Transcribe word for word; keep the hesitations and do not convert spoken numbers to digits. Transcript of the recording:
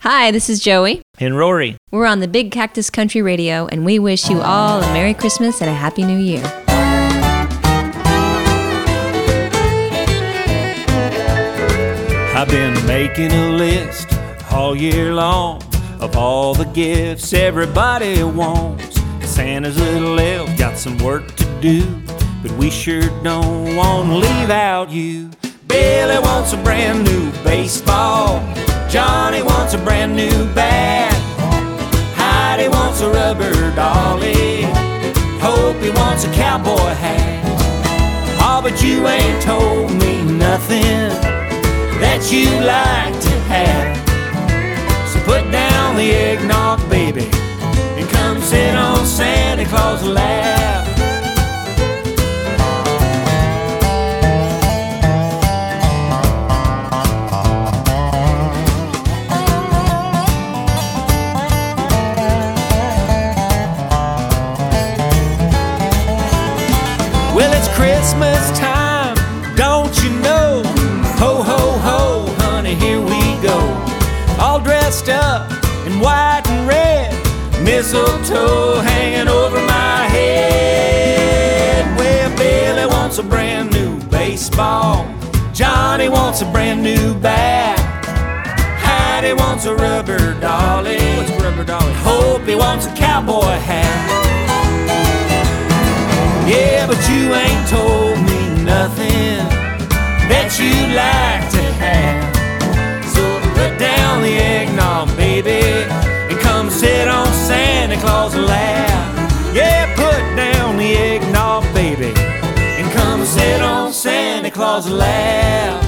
Hi, this is Joey. And Rory. We're on the Big Cactus Country Radio, and we wish you all a Merry Christmas and a Happy New Year. I've been making a list all year long of all the gifts everybody wants. Santa's little elf got some work to do, but we sure don't want to leave out you. Billy wants a brand new baseball. Johnny wants a brand new bat. Heidi wants a rubber dolly. Hope he wants a cowboy hat. Oh, but you ain't told me nothing that you like to have. So put down the eggnog, baby, and come sit on Santa Claus' lap. Well, it's Christmas time, don't you know? Ho, ho, ho, honey, here we go. All dressed up in white and red, mistletoe hanging over my head. Well, Billy wants a brand new baseball. Johnny wants a brand new bat. Heidi wants a rubber dolly. What's a rubber dolly? Hope he wants a cowboy hat. Yeah, but you ain't told me nothing that you'd like to have. So put down the eggnog, baby, and come sit on Santa Claus' lap. Yeah, put down the eggnog, baby, and come sit on Santa Claus' lap.